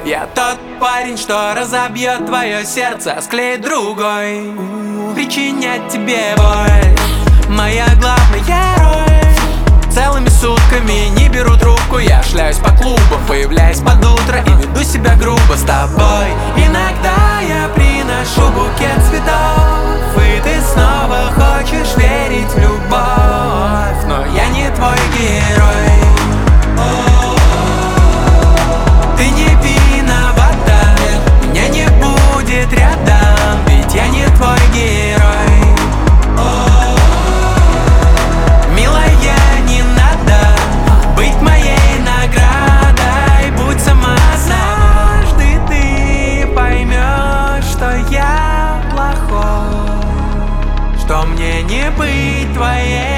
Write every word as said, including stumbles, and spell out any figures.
Я тот парень, что разобьет твое сердце, склеит другой, причинять тебе боль. Моя главная роль. Целыми сутками не беру трубку, я шляюсь по клубам, появляюсь под утро и веду себя грубо с тобой. Иногда я приношу букет цветов, и ты снова хочешь верить в любовь, но я не твой герой. Ты не виновата, меня не будет рядом, ведь я не твой герой. Милая, не надо быть моей наградой, будь сама. Однажды ты поймешь, что я плохой, что мне не быть твоей.